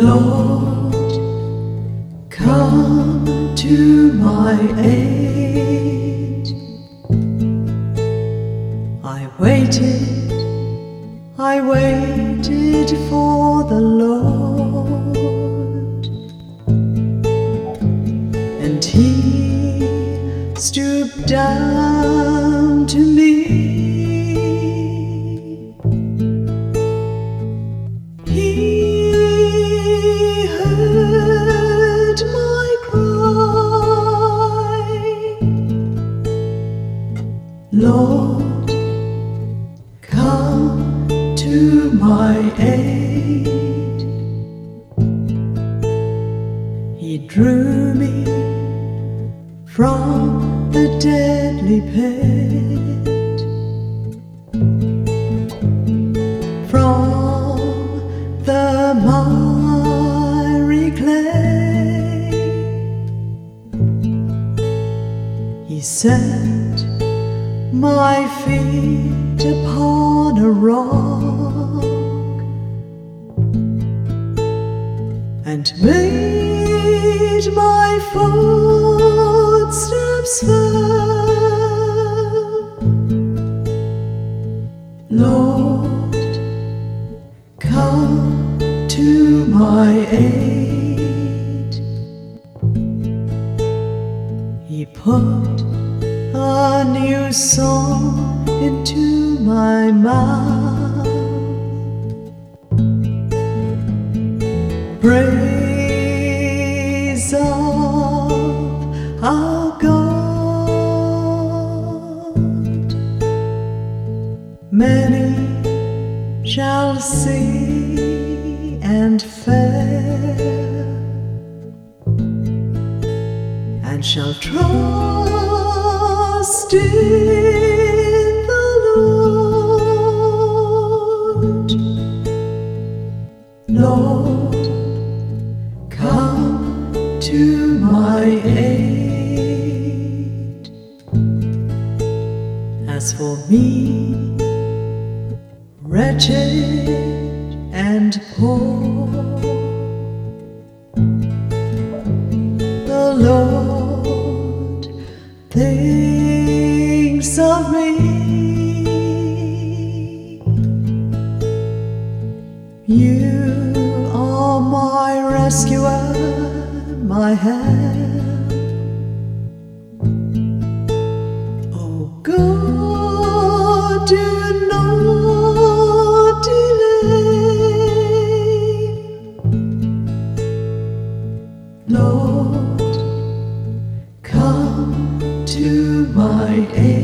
Lord, come to my aid. I waited for the Lord, and He stooped down to me. He heard my cry. Lord, come to my aid. He drew me from the deadly pit, from the miry clay. He set my feet upon a rock and made my footsteps firm. Lord, come to my aid. He put a new song into my mouth, praise of our God. Many shall see and fare, and shall trust in the Lord. Lord, come to my aid. As for me, wretched and poor, the Lord thinks of me. You are my rescuer, my help. Oh God, do not delay. Lord, come to my aid.